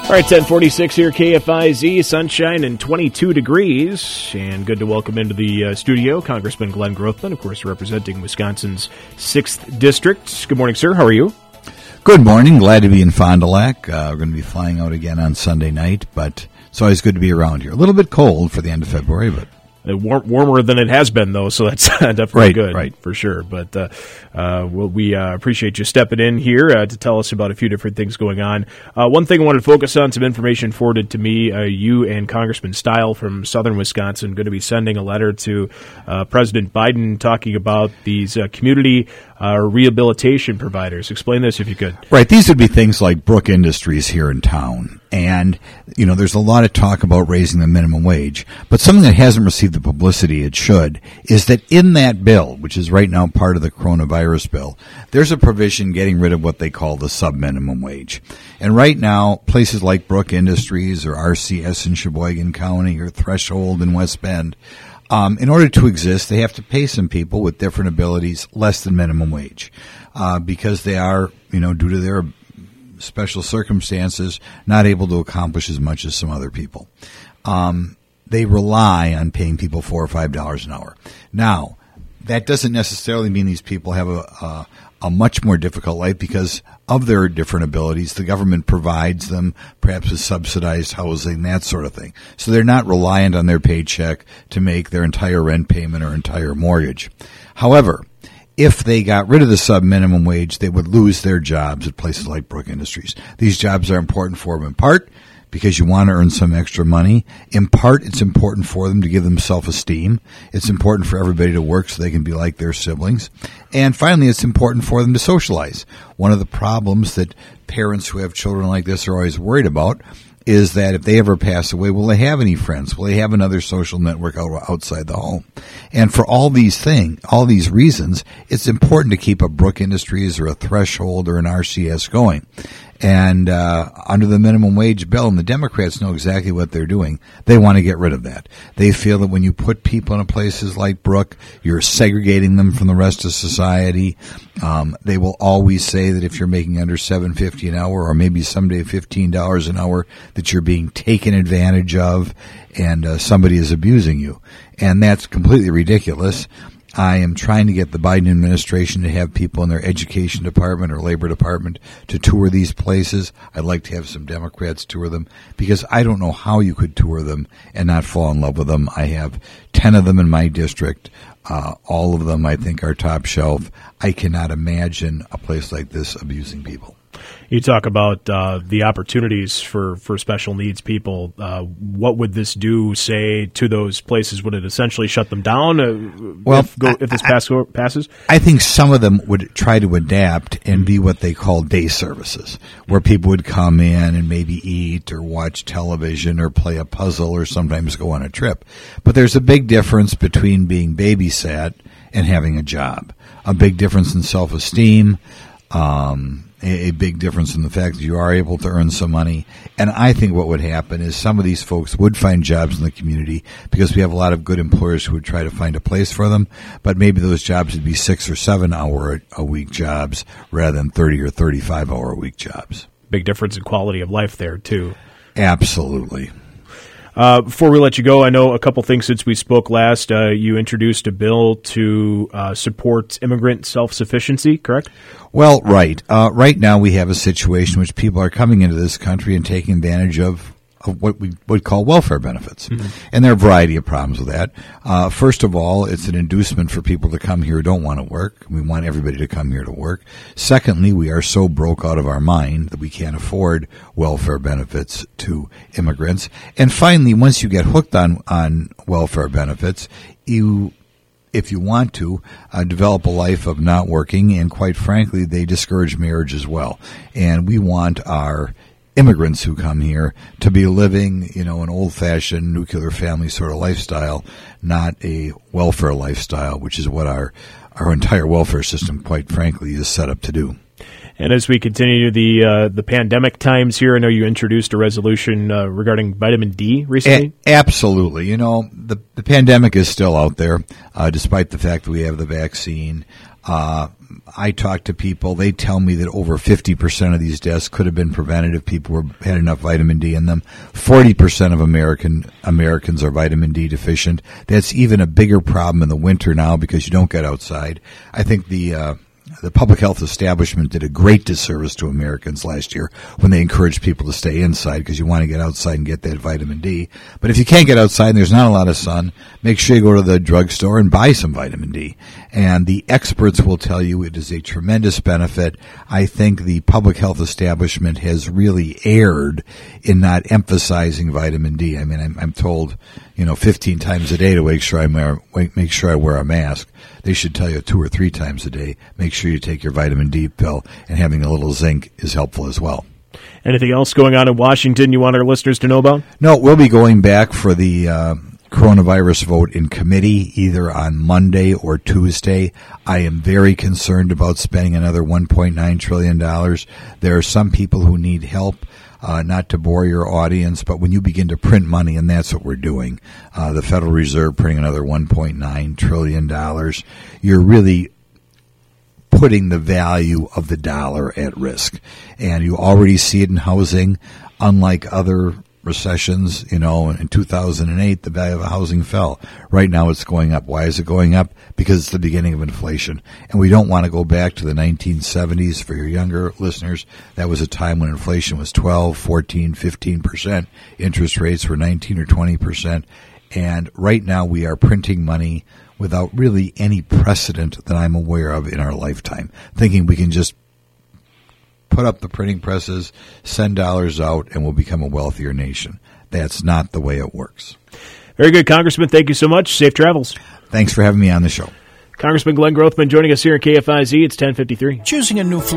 All right, 1046 here, KFIZ, sunshine and 22 degrees. And good to welcome into the studio Congressman Glenn Grothman, of course, representing Wisconsin's 6th District. Good morning, sir. How are you? Good morning. Glad to be in Fond du Lac. We're going to be flying out again on Sunday night, but it's always good to be around here. A little bit cold for the end of February, but warmer than it has been, though, so that's definitely good, right. For sure. But we appreciate you stepping in here to tell us about a few different things going on. One thing I wanted to focus on, some information forwarded to me, you and Congressman Stile from southern Wisconsin going to be sending a letter to President Biden talking about these community rehabilitation providers. Explain this if you could. Right. These would be things like Brook Industries here in town. And, you know, there's a lot of talk about raising the minimum wage. But something that hasn't received the publicity it should is that in that bill, which is right now part of the coronavirus bill, there's a provision getting rid of what they call the sub-minimum wage. And right now, places like Brook Industries or RCS in Sheboygan County or Threshold in West Bend, in order to exist, they have to pay some people with different abilities less than minimum wage because they are, you know, due to their special circumstances, not able to accomplish as much as some other people. They rely on paying people $4 or $5 an hour. Now, that doesn't necessarily mean these people have a much more difficult life because of their different abilities. The government provides them perhaps with subsidized housing, that sort of thing. So they're not reliant on their paycheck to make their entire rent payment or entire mortgage. However, if they got rid of the sub-minimum wage, they would lose their jobs at places like Brook Industries. These jobs are important for them in part because you want to earn some extra money. In part, it's important for them to give them self-esteem. It's important for everybody to work so they can be like their siblings. And finally, it's important for them to socialize. One of the problems that parents who have children like this are always worried about is that if they ever pass away, will they have any friends? Will they have another social network outside the home? And for all these reasons, it's important to keep a Brook Industries or a Threshold or an RCS going. And under the minimum wage bill, and the Democrats know exactly what they're doing, they want to get rid of that. They feel that when you put people in places like Brook, you're segregating them from the rest of society. They will always say that if you're making under $7.50 an hour or maybe someday $15 an hour, that you're being taken advantage of and somebody is abusing you. And that's completely ridiculous. I am trying to get the Biden administration to have people in their education department or labor department to tour these places. I'd like to have some Democrats tour them because I don't know how you could tour them and not fall in love with them. I have 10 of them in my district. All of them, I think, are top shelf. I cannot imagine a place like this abusing people. You talk about the opportunities for special needs people. What would this do, say, to those places? Would it essentially shut them down if this passes? I think some of them would try to adapt and be what they call day services, where people would come in and maybe eat or watch television or play a puzzle or sometimes go on a trip. But there's a big difference between being babysat and having a job, a big difference in self-esteem, a big difference in the fact that you are able to earn some money. And I think what would happen is some of these folks would find jobs in the community because we have a lot of good employers who would try to find a place for them. But maybe those jobs would be 6 or 7 hour a week jobs rather than 30 or 35 hour a week jobs. Big difference in quality of life there, too. Absolutely. Before we let you go, I know a couple things since we spoke last. You introduced a bill to support immigrant self-sufficiency, correct? Well, right. Right now we have a situation in which people are coming into this country and taking advantage of what we would call welfare benefits. Mm-hmm. And there are a variety of problems with that. First of all, it's an inducement for people to come here who don't want to work. We want everybody to come here to work. Secondly, we are so broke out of our mind that we can't afford welfare benefits to immigrants. And finally, once you get hooked on welfare benefits, if you want to, develop a life of not working, and quite frankly, they discourage marriage as well. And we want our immigrants who come here to be living, an old-fashioned nuclear family sort of lifestyle, not a welfare lifestyle, which is what our entire welfare system, quite frankly, is set up to do. And as we continue the pandemic times here, I know you introduced a resolution regarding vitamin D recently. Absolutely. The pandemic is still out there, despite the fact that we have the vaccine. I talk to people, they tell me that over 50% of these deaths could have been prevented if people had enough vitamin D in them. 40% of Americans are vitamin D deficient. That's even a bigger problem in the winter now because you don't get outside. I think the public health establishment did a great disservice to Americans last year when they encouraged people to stay inside because you want to get outside and get that vitamin D. But if you can't get outside and there's not a lot of sun, make sure you go to the drugstore and buy some vitamin D. And the experts will tell you it is a tremendous benefit. I think the public health establishment has really erred in not emphasizing vitamin D. I mean, I'm told, 15 times a day to make sure I wear a mask. They should tell you 2 or 3 times a day. Make sure you take your vitamin D pill, and having a little zinc is helpful as well. Anything else going on in Washington you want our listeners to know about? No, we'll be going back for the coronavirus vote in committee either on Monday or Tuesday. I am very concerned about spending another $1.9 trillion. There are some people who need help. Not to bore your audience, but when you begin to print money, and that's what we're doing, the Federal Reserve printing another $1.9 trillion, you're really putting the value of the dollar at risk. And you already see it in housing. Unlike other recessions, in 2008, the value of housing fell. Right now it's going up. Why is it going up? Because it's the beginning of inflation. And we don't want to go back to the 1970s. For your younger listeners, that was a time when inflation was 12, 14, 15%. Interest rates were 19 or 20%. And right now we are printing money without really any precedent that I'm aware of in our lifetime, thinking we can just put up the printing presses, send dollars out, and we'll become a wealthier nation. That's not the way it works. Very good, Congressman. Thank you so much. Safe travels. Thanks for having me on the show. Congressman Glenn Grothman joining us here at KFIZ. It's 10:53. Choosing a new